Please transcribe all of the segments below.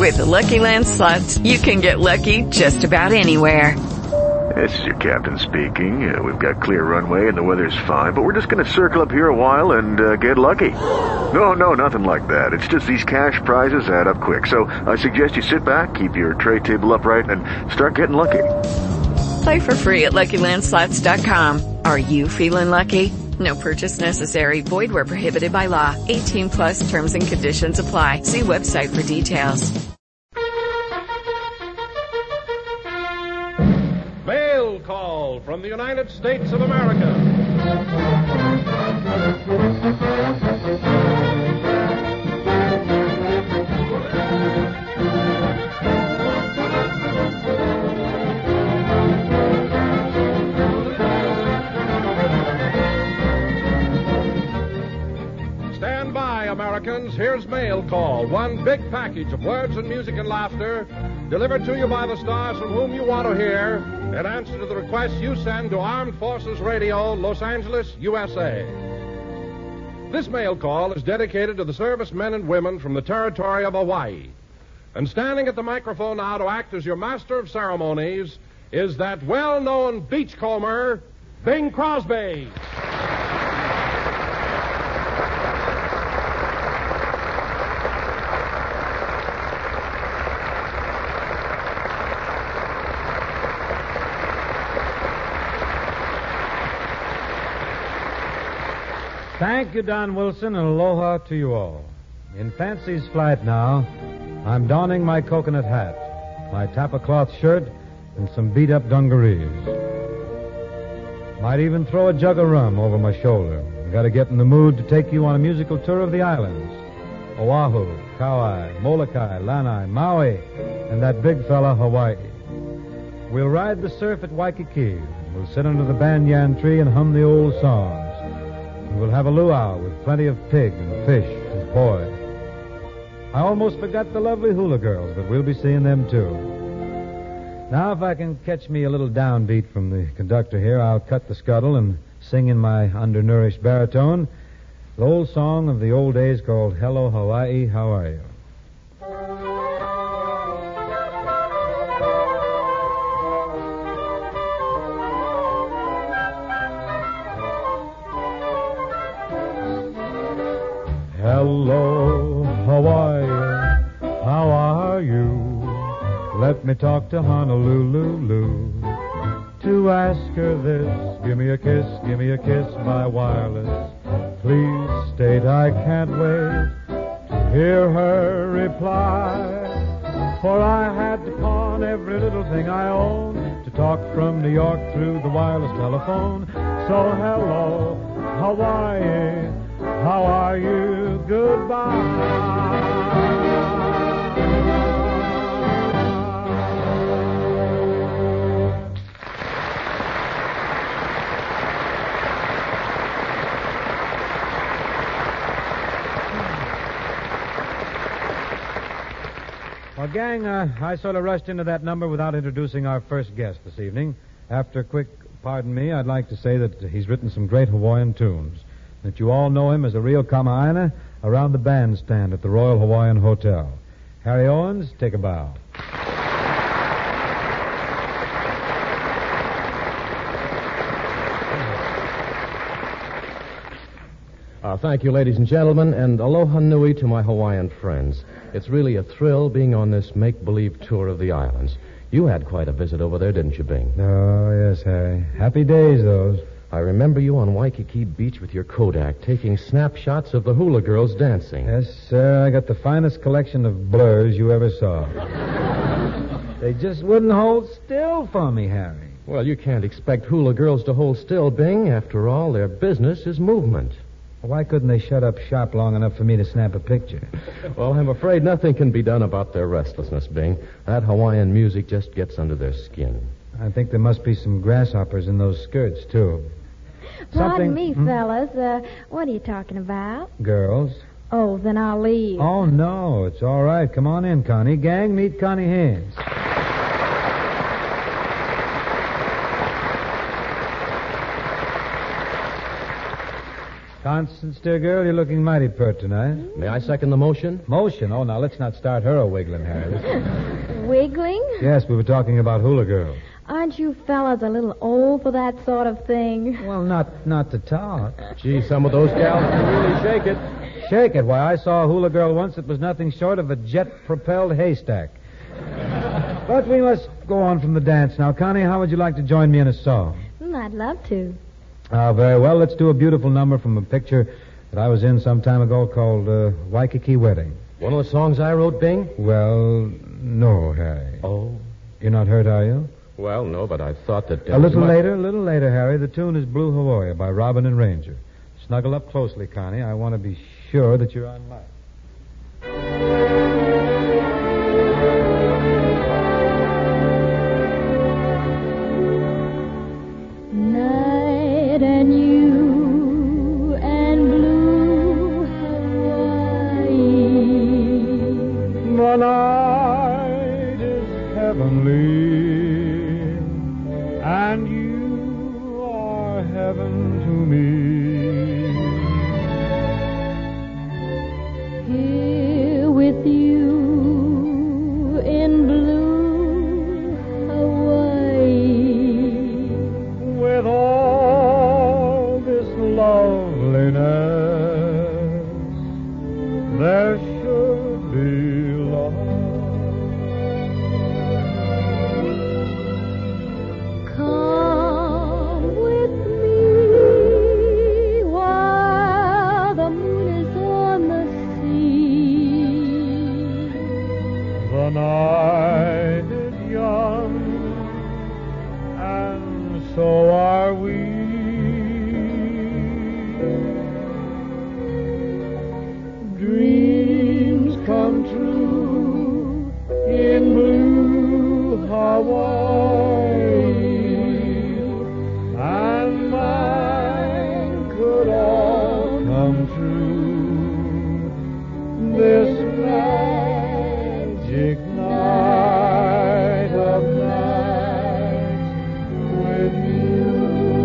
With the Lucky Land Slots, you can get lucky just about anywhere. This is your captain speaking. We've got clear runway and the weather's fine, but we're just going to circle up here a while and get lucky. No, nothing like that. It's just these cash prizes add up quick. So I suggest you sit back, keep your tray table upright, and start getting lucky. Play for free at LuckyLandSlots.com. Are you feeling lucky? No purchase necessary. Void where prohibited by law. 18 plus terms and conditions apply. See website for details. Mail call from the United States of America. Stand by, Americans. Here's Mail Call. One big package of words and music and laughter delivered to you by the stars from whom you want to hear in answer to the requests you send to Armed Forces Radio, Los Angeles, USA. This mail call is dedicated to the servicemen and women from the territory of Hawaii. And standing at the microphone now to act as your master of ceremonies is that well-known beachcomber, Bing Crosby. Thank you, Don Wilson, and aloha to you all. In Fancy's flight now, I'm donning my coconut hat, my tapa cloth shirt, and some beat-up dungarees. Might even throw a jug of rum over my shoulder. I've got to get in the mood to take you on a musical tour of the islands. Oahu, Kauai, Molokai, Lanai, Maui, and that big fella, Hawaii. We'll ride the surf at Waikiki. We'll sit under the banyan tree and hum the old songs. We'll have a luau with plenty of pig and fish and poi. I almost forgot the lovely hula girls, but we'll be seeing them too. Now, if I can catch me a little downbeat from the conductor here, I'll cut the scuttle and sing in my undernourished baritone the old song of the old days called Hello, Hawaii, How Are You? Hello, Hawaii, how are you? Let me talk to Honolulu to ask her this. Give me a kiss by wireless. Please state I can't wait to hear her reply. For I had to pawn every little thing I own to talk from New York through the wireless telephone. So hello, Hawaii, how are you? Goodbye. Well, gang, I sort of rushed into that number without introducing our first guest this evening. After a quick pardon me, I'd like to say that he's written some great Hawaiian tunes. That you all know him as a real kamaaina around the bandstand at the Royal Hawaiian Hotel. Harry Owens, take a bow. Thank you, ladies and gentlemen, and aloha nui to my Hawaiian friends. It's really a thrill being on this make-believe tour of the islands. You had quite a visit over there, didn't you, Bing? Oh, yes, Harry. Happy days, those. I remember you on Waikiki Beach with your Kodak, taking snapshots of the hula girls dancing. Yes, sir. I got the finest collection of blurs you ever saw. They just wouldn't hold still for me, Harry. Well, you can't expect hula girls to hold still, Bing. After all, their business is movement. Why couldn't they shut up shop long enough for me to snap a picture? Well, I'm afraid nothing can be done about their restlessness, Bing. That Hawaiian music just gets under their skin. I think there must be some grasshoppers in those skirts, too. Pardon me, fellas. What are you talking about? Girls. Oh, then I'll leave. Oh, no. It's all right. Come on in, Connie. Gang, meet Connie Haynes. Constance, dear girl, you're looking mighty pert tonight. May I second the motion? Motion? Oh, now let's not start her a-wiggling, Harry. Wiggling? Yes, we were talking about hula girls. Aren't you fellas a little old for that sort of thing? Well, not to talk. Gee, some of those gals can really shake it. Shake it. Why, I saw a hula girl once that was nothing short of a jet-propelled haystack. But we must go on from the dance now. Connie, how would you like to join me in a song? I'd love to. Very well. Let's do a beautiful number from a picture that I was in some time ago called Waikiki Wedding. One of the songs I wrote, Bing? Well, no, Harry. Oh. You're not hurt, are you? Well, no, but I thought that... A little later, Harry. The tune is Blue Hawaii by Robin and Ranger. Snuggle up closely, Connie. I want to be sure that you're on mic. Night and you and blue Hawaii. The night is heavenly, and you are heaven to me. Here with you in blue Hawaii. With all this loveliness, there should be love. Come with me while the moon is on the sea. The night is young, and so are we. Dreams come true in blue Hawaii, and mine could all come true this magic night of nights with you.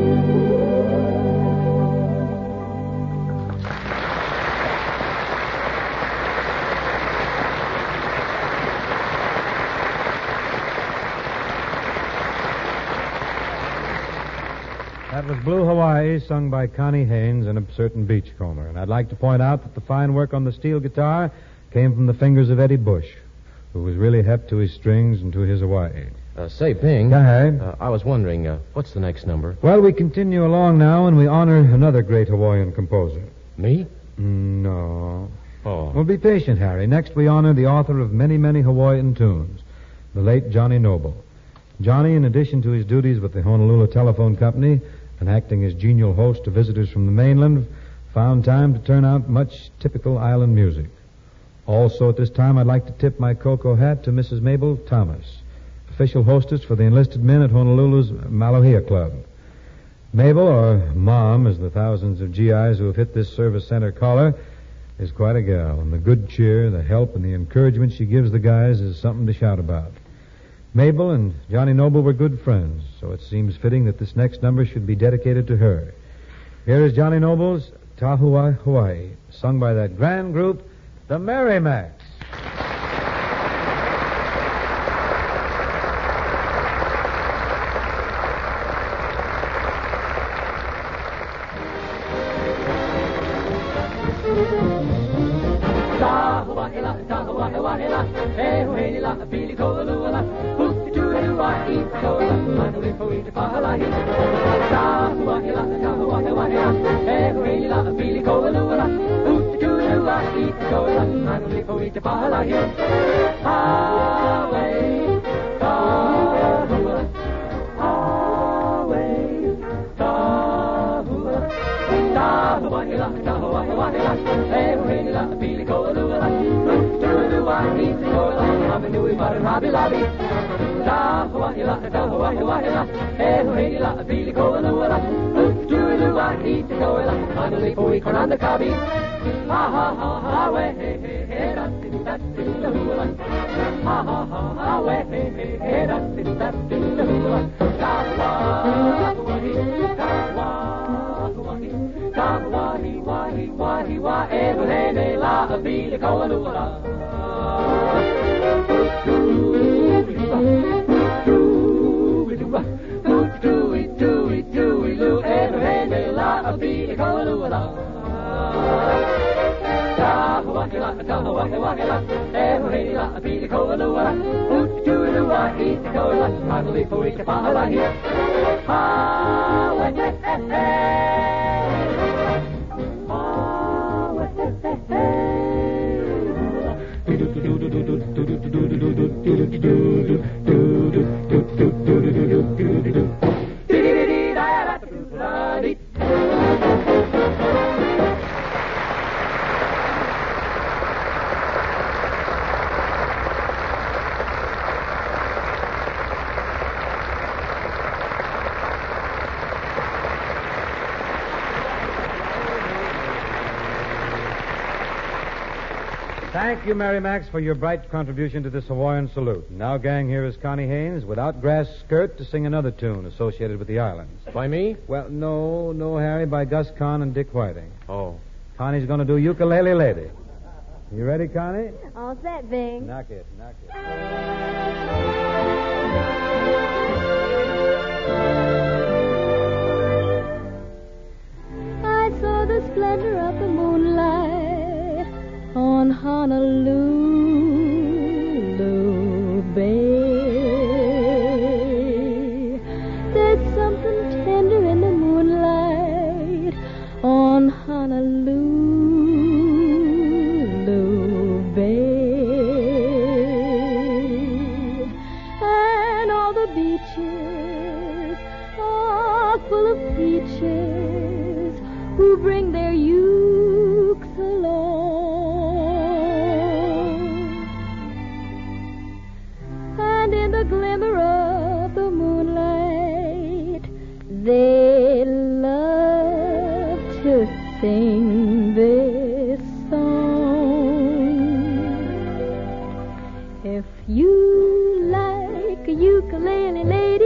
That was Blue Hawaii, sung by Connie Haynes and a certain beachcomber. And I'd like to point out that the fine work on the steel guitar came from the fingers of Eddie Bush, who was really hep to his strings and to his Hawaii. Say, Bing. Yeah, Harry? I was wondering, what's the next number? Well, we continue along now, and we honor another great Hawaiian composer. Me? No. Oh. Well, be patient, Harry. Next, we honor the author of many, many Hawaiian tunes, the late Johnny Noble. Johnny, in addition to his duties with the Honolulu Telephone Company and acting as genial host to visitors from the mainland, found time to turn out much typical island music. Also, at this time, I'd like to tip my cocoa hat to Mrs. Mabel Thomas, official hostess for the enlisted men at Honolulu's Malohia Club. Mabel, or Mom, as the thousands of GIs who have hit this service center call her, is quite a gal, and the good cheer, the help, and the encouragement she gives the guys is something to shout about. Mabel and Johnny Noble were good friends, so it seems fitting that this next number should be dedicated to her. Here is Johnny Noble's Tahua Hawaii, sung by that grand group, the Merrimacs. waka waka la, hey la, a pili koa lua, oot to lua, eat the koa, I believe for week upon a here. Ha, wet, Thank you, Mary Max, for your bright contribution to this Hawaiian salute. Now, gang, here is Connie Haynes without grass skirt to sing another tune associated with the islands. By me? Well, no, Harry, by Gus Kahn and Dick Whiting. Oh. Connie's going to do Ukulele Lady. You ready, Connie? All set, Bing. Knock it. I saw the splendor of the moonlight on Honolulu Bay. There's something tender in the moonlight on Honolulu Bay. And all the beaches are full of peaches who bring their ukes along. The glimmer of the moonlight, they love to sing this song. If you like a ukulele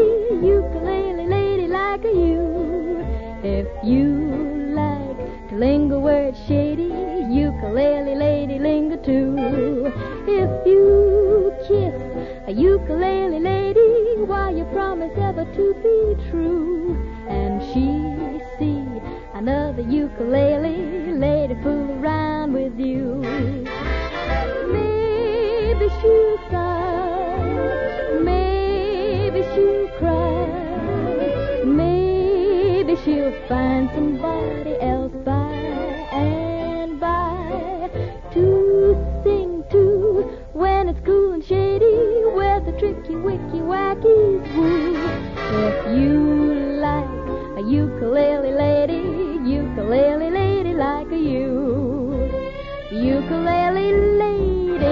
lady like you. If you like to linger where it's shady, ukulele lady linger too. If you kiss a ukulele lady, why you promise ever to be true. And she see another ukulele lady fool around with you. Maybe she'll sigh, maybe she'll cry, maybe she'll find somebody else by and by to sing to when it's cool and shady, where the tricky, wicky, wackies woo. If you like a ukulele lady like you, ukulele lady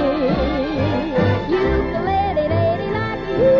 like you.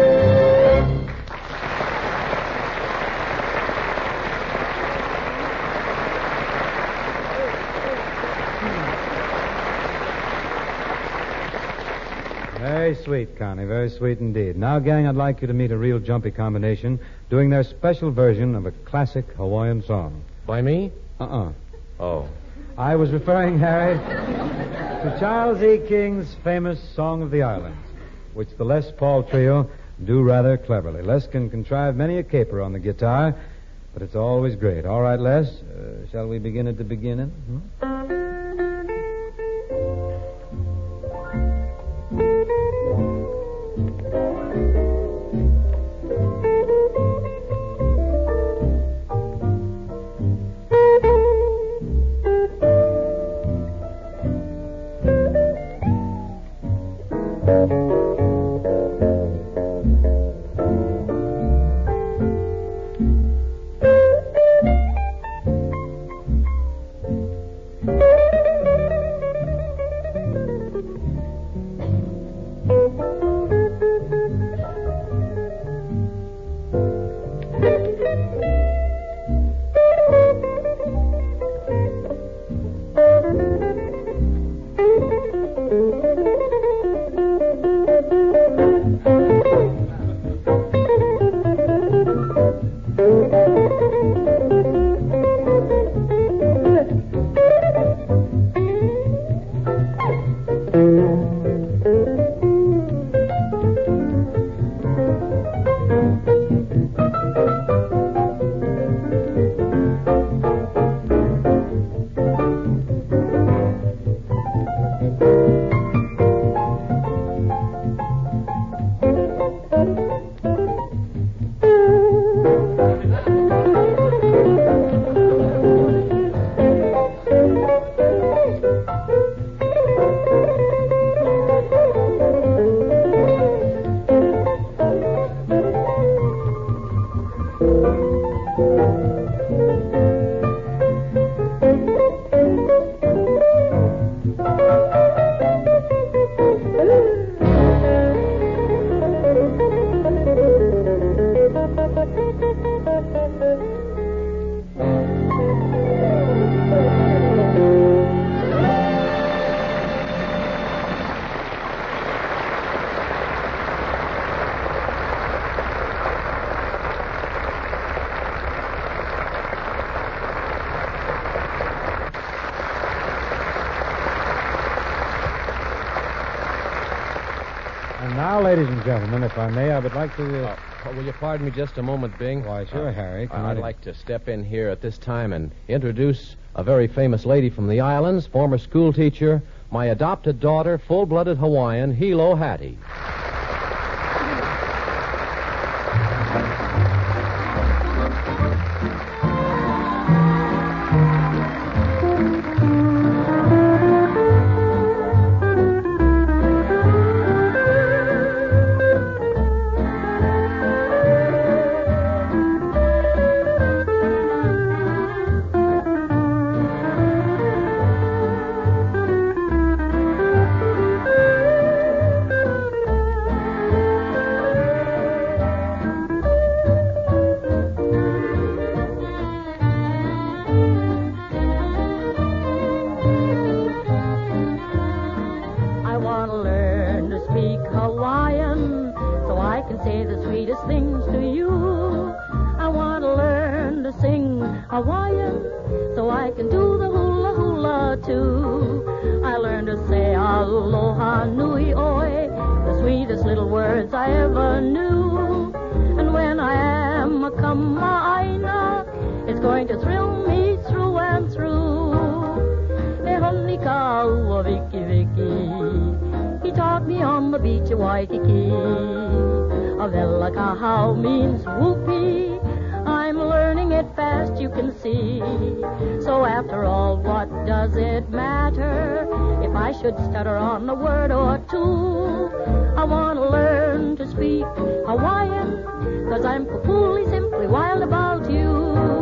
Very sweet, Connie. Very sweet indeed. Now, gang, I'd like you to meet a real jumpy combination doing their special version of a classic Hawaiian song. By me? Oh. I was referring, Harry, to Charles E. King's famous Song of the Islands, which the Les Paul Trio do rather cleverly. Les can contrive many a caper on the guitar, but it's always great. All right, Les, shall we begin at the beginning? And now, ladies and gentlemen, if I may, I would like to... Will you pardon me just a moment, Bing? Why, sure, Harry. Come I'd right in. like to step in here at this time and introduce a very famous lady from the islands, former school teacher, my adopted daughter, full-blooded Hawaiian, Hilo Hattie. Hawaiian, so I can do the hula hula too. I learned to say aloha nui oi, the sweetest little words I ever knew. And when I am a kama'aina, it's going to thrill me through and through. E honi ka ua viki viki, he taught me on the beach of Waikiki. Avela kahau means whoopee, I'm learning it fast, you can see. So after all, what does it matter if I should stutter on a word or two? I want to learn to speak Hawaiian, 'cause I'm completely simply wild about you.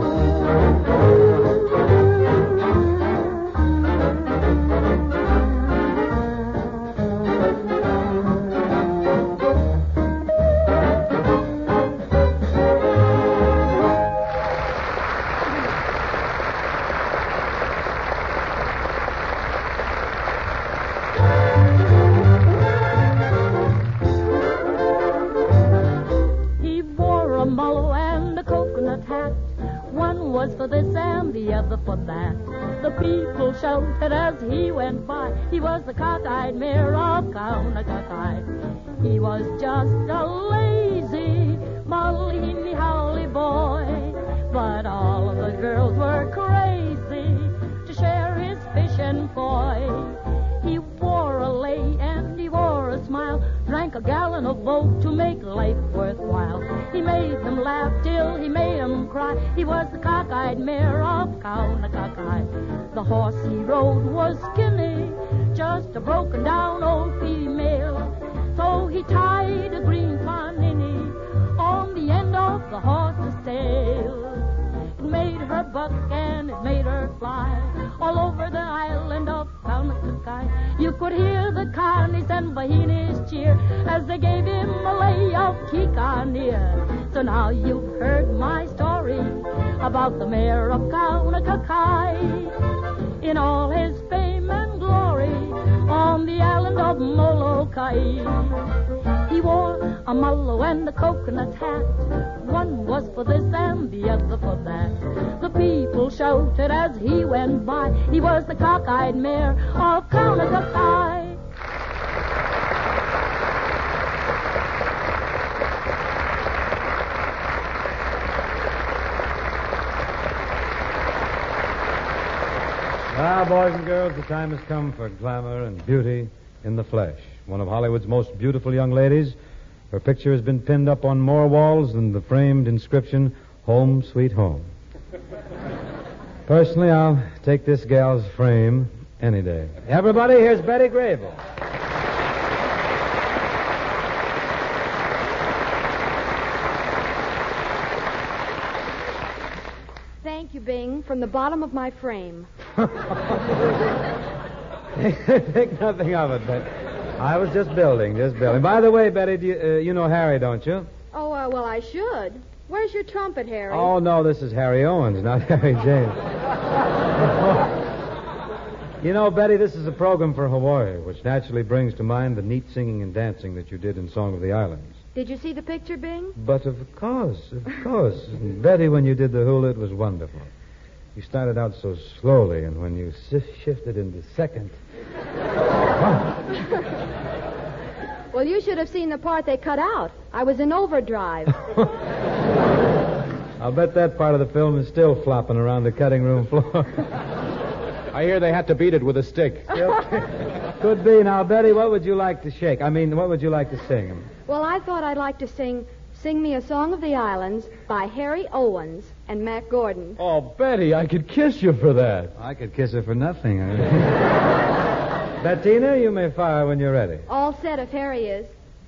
For this and the other for that. The people shouted as he went by. He was the cockeyed mayor of Kaunakakai. He was just a lazy malihini haole boy, but all of the girls were crazy to share his fish and foy. He wore a lei and he wore a smile, drank a gallon of Vogue to make life worthwhile. He made them laugh till he made them cry. He was the cockeyed mayor of Kaunakakai. The horse he rode was skinny, just a broken down old female. So he tied a green panini on the end of the horse's tail. It made her buck and it made her fly all over the island of Kaunakakai. You could hear the carnies and vahinis cheer as they gave him a lei of Kikania. So now you've heard my story about the mayor of Kaunakakai in all his fame and glory on the island of Molokai. He wore a mallow and a coconut hat. One was for this and the other for that. The people shouted as he went by. He was the cockeyed mayor of Kaunakakai. Now, boys and girls, the time has come for glamour and beauty in the flesh. One of Hollywood's most beautiful young ladies. Her picture has been pinned up on more walls than the framed inscription, Home Sweet Home. Personally, I'll take this gal's frame any day. Everybody, here's Betty Grable. Thank you, Bing, from the bottom of my frame. Think nothing of it, but I was just building. By the way, Betty, you know Harry, don't you? Oh, well, I should. Where's your trumpet, Harry? Oh, no, this is Harry Owens, not Harry James. You know, Betty, this is a program for Hawaii, which naturally brings to mind the neat singing and dancing that you did in Song of the Islands. Did you see the picture, Bing? But of course. Betty, when you did the hula, it was wonderful. You started out so slowly, and when you shifted into second... Well, you should have seen the part they cut out. I was in overdrive. I'll bet that part of the film is still flopping around the cutting room floor. I hear they had to beat it with a stick. Could be. Now, Betty, what would you like to shake? I mean, what would you like to sing? Well, I thought I'd like to sing Me a Song of the Islands by Harry Owens and Mac Gordon. Oh, Betty, I could kiss you for that. I could kiss her for nothing. Bettina, you may fire when you're ready. All set if Harry is.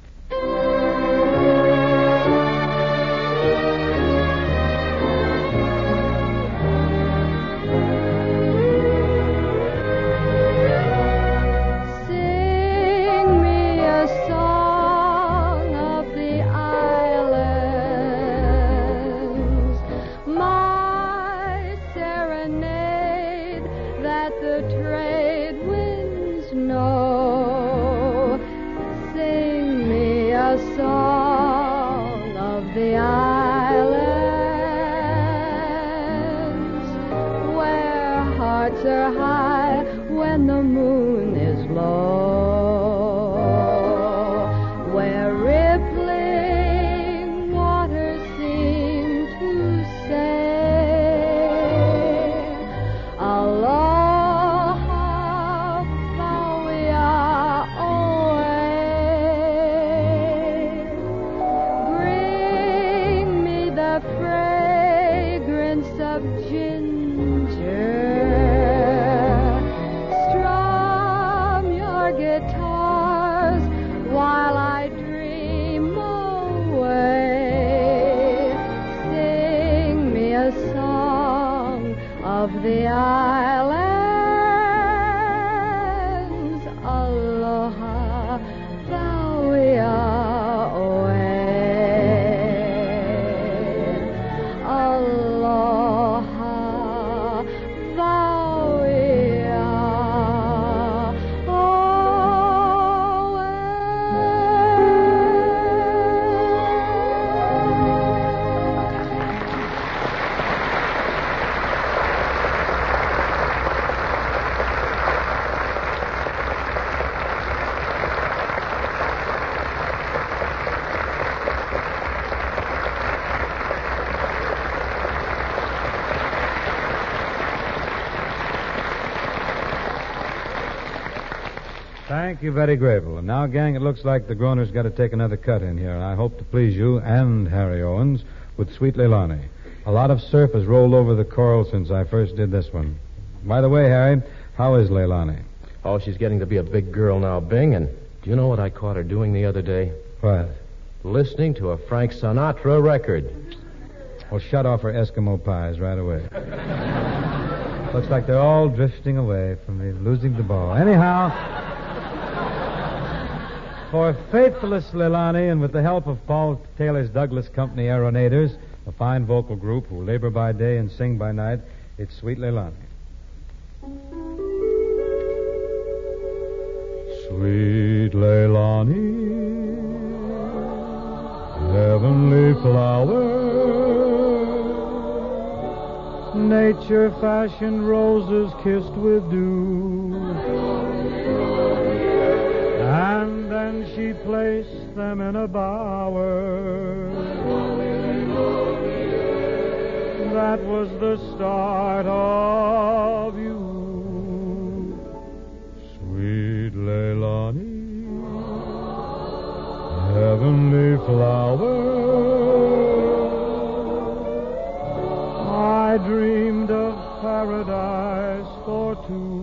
Thank you, Betty Grable. And now, gang, it looks like the Groner's got to take another cut in here, and I hope to please you and Harry Owens with Sweet Leilani. A lot of surf has rolled over the coral since I first did this one. By the way, Harry, how is Leilani? Oh, she's getting to be a big girl now, Bing, and do you know what I caught her doing the other day? What? Listening to a Frank Sinatra record. Well, shut off her Eskimo pies right away. Looks like they're all drifting away from me, losing the ball. Anyhow, for faithless Leilani, and with the help of Paul Taylor's Douglas Company Aeronators, a fine vocal group who labor by day and sing by night, it's Sweet Leilani. Sweet Leilani, heavenly flower, nature fashioned roses kissed with dew, and then she placed them in a bower. That was the start of you, sweet Leilani, heavenly flower. I dreamed of paradise for two.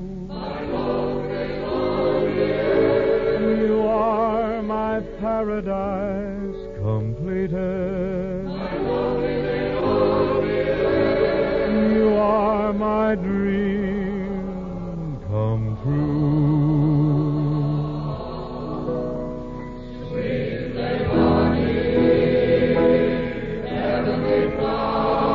You are my paradise completed. You are my dream come true. Sweet Leilani, heavenly flower.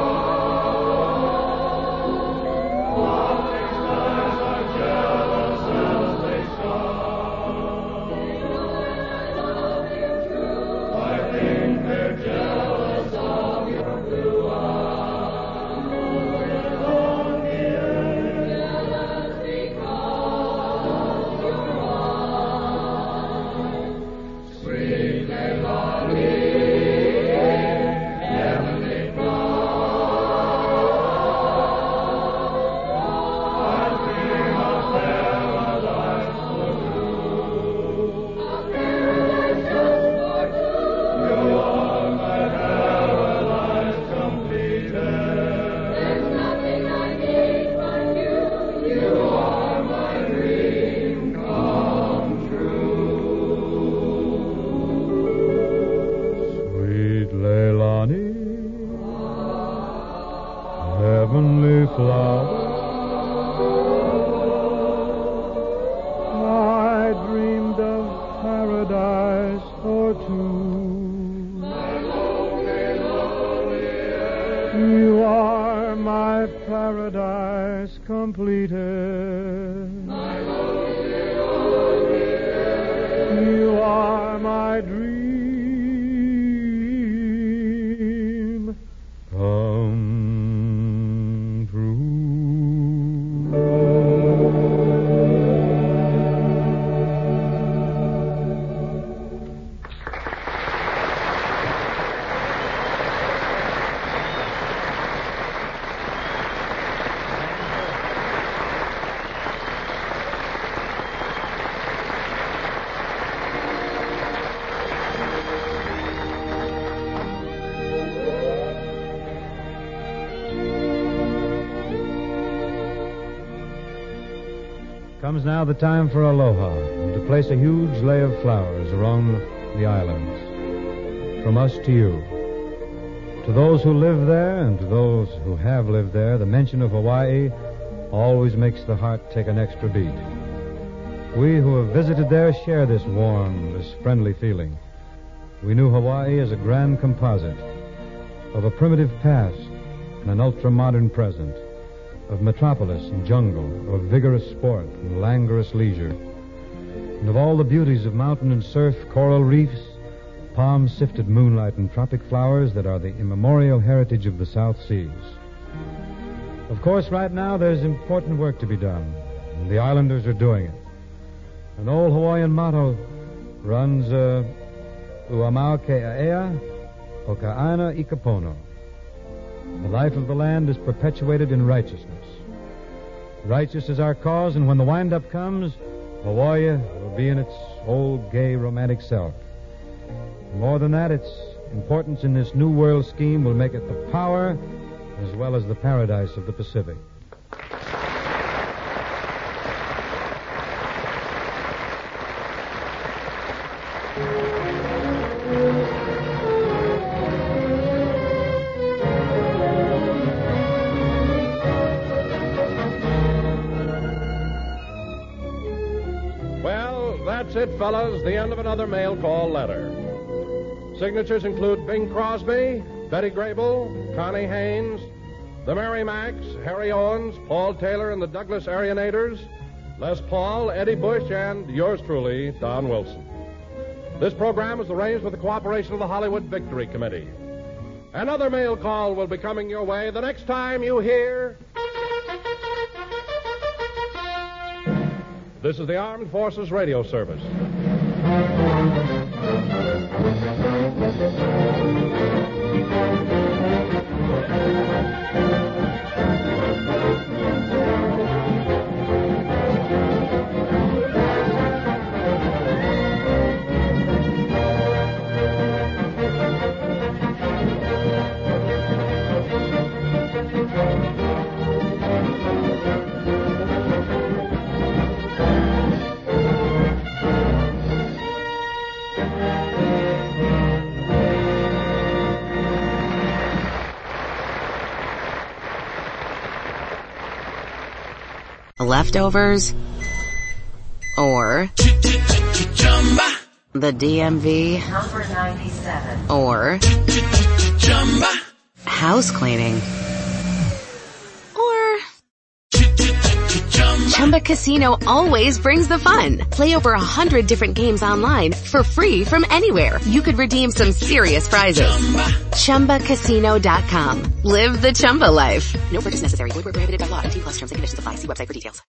or two. You are my paradise completed. You are my dream come true. Comes now the time for aloha, and to place a huge lei of flowers around the islands. From us to you. To those who live there and to those who have lived there, the mention of Hawaii always makes the heart take an extra beat. We who have visited there share this warm, this friendly feeling. We knew Hawaii as a grand composite of a primitive past and an ultra-modern present, of metropolis and jungle, of vigorous sport and languorous leisure, and of all the beauties of mountain and surf, coral reefs, palm-sifted moonlight, and tropic flowers that are the immemorial heritage of the South Seas. Of course, right now there's important work to be done, and the islanders are doing it. An old Hawaiian motto runs, Uamau ke'aea, o ka'aina i kapono. The life of the land is perpetuated in righteousness. Righteous is our cause, and when the wind-up comes, Hawaii will be in its old, gay, romantic self. More than that, its importance in this new world scheme will make it the power as well as the paradise of the Pacific. That's it, fellas. The end of another mail call letter. Signatures include Bing Crosby, Betty Grable, Connie Haynes, the Mary Macks, Harry Owens, Paul Taylor and the Douglas Arianators, Les Paul, Eddie Bush, and yours truly, Don Wilson. This program is arranged with the cooperation of the Hollywood Victory Committee. Another mail call will be coming your way the next time you hear... This is the Armed Forces Radio Service. Leftovers, or the DMV, number 97, or house cleaning, or Chumba Casino always brings the fun. Play over 100 different games online for free from anywhere. You could redeem some serious prizes. ChumbaCasino.com. Live the Chumba life. No purchase necessary. Void where prohibited by law. 18+ terms and conditions apply. See website for details.